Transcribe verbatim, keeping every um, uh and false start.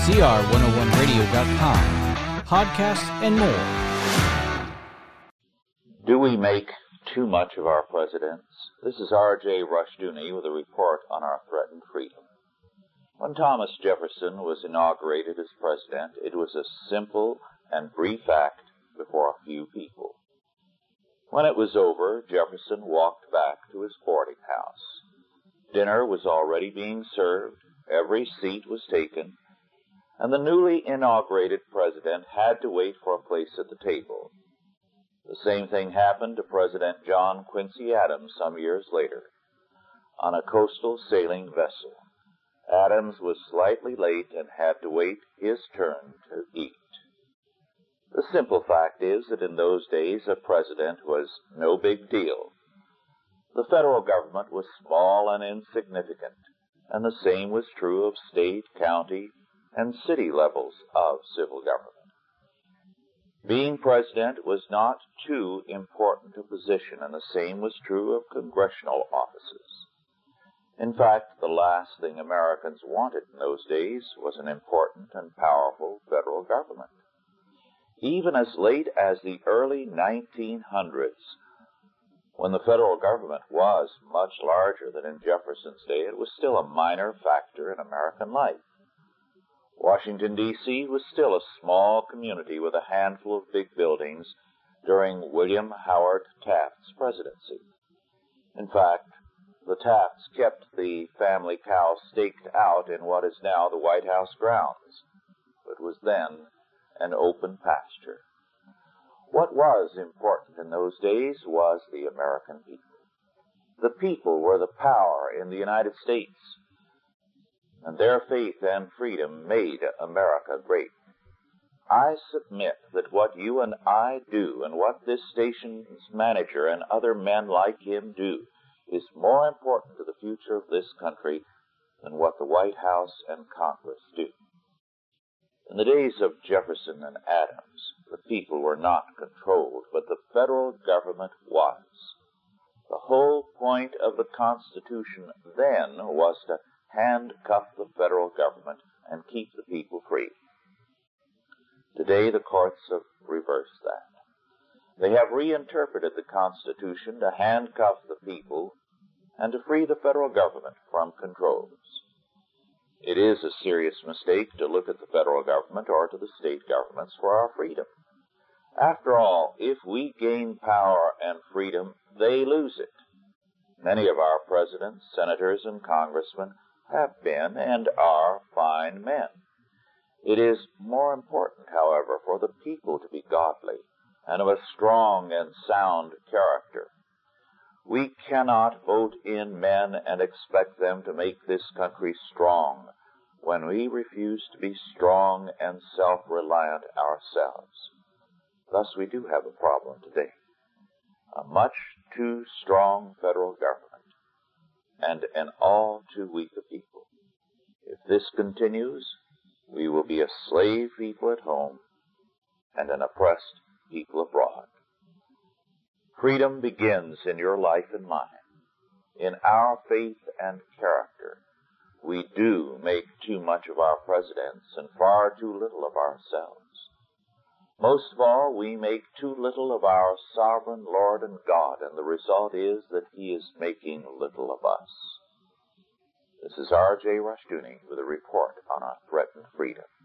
C R one oh one radio dot com, podcasts, and more. Do we make too much of our presidents? This is R J Rushdoony with a report on our threatened freedom. When Thomas Jefferson was inaugurated as president, it was a simple and brief act before a few people. When it was over, Jefferson walked back to his boarding house. Dinner was already being served, every seat was taken, and the newly inaugurated president had to wait for a place at the table. The same thing happened to President John Quincy Adams some years later. On a coastal sailing vessel, Adams was slightly late and had to wait his turn to eat. The simple fact is that in those days a president was no big deal. The federal government was small and insignificant, and the same was true of state, county, and city levels of civil government. Being president was not too important a position, and the same was true of congressional offices. In fact, the last thing Americans wanted in those days was an important and powerful federal government. Even as late as the early nineteen hundreds, when the federal government was much larger than in Jefferson's day, it was still a minor factor in American life. Washington, D C was still a small community with a handful of big buildings during William Howard Taft's presidency. In fact, the Tafts kept the family cow staked out in what is now the White House grounds, but was then an open pasture. What was important in those days was the American people. The people were the power in the United States, and their faith and freedom made America great. I submit that what you and I do and what this station's manager and other men like him do is more important to the future of this country than what the White House and Congress do. In the days of Jefferson and Adams, the people were not controlled, but the federal government was. The whole point of the Constitution then was to handcuff the federal government and keep the people free. Today, the courts have reversed that. They have reinterpreted the Constitution to handcuff the people and to free the federal government from controls. It is a serious mistake to look at the federal government or to the state governments for our freedom. After all, if we gain power and freedom, they lose it. Many of our presidents, senators, and congressmen have been and are fine men. It is more important, however, for the people to be godly and of a strong and sound character. We cannot vote in men and expect them to make this country strong when we refuse to be strong and self-reliant ourselves. Thus, we do have a problem today. A much too strong federal government and an all too weak a people. If this continues, we will be a slave people at home and an oppressed people abroad. Freedom begins in your life and mine. In our faith and character, we do make too much of our presidents and far too little of ourselves. Most of all, we make too little of our sovereign Lord and God, and the result is that He is making little of us. This is R J Rushdoony with a report on our threatened freedom.